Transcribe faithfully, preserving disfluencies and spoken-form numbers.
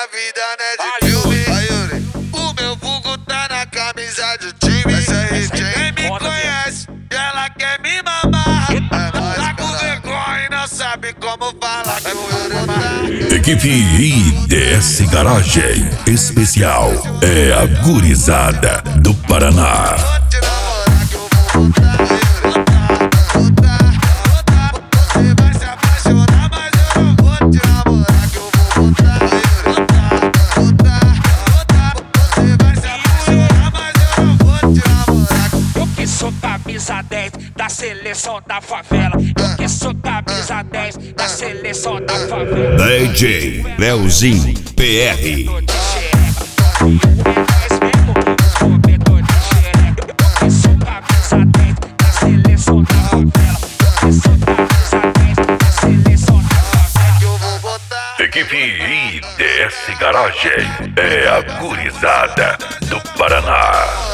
minha vida não é de filme. Aí, Yuri, o meu vulgo tá na camisa de time. Essa aí, quem me conhece, ela quer me mamar. Tá com vergonha e não sabe como falar. É Yuri, Equipe I D S Garagem Especial é a gurizada do Paraná. Sou camisa dez da seleção da favela. Eu que sou camisa dez da seleção da favela. D J Leozinho P R. Equipe I D S Garagem é a gurizada do Paraná.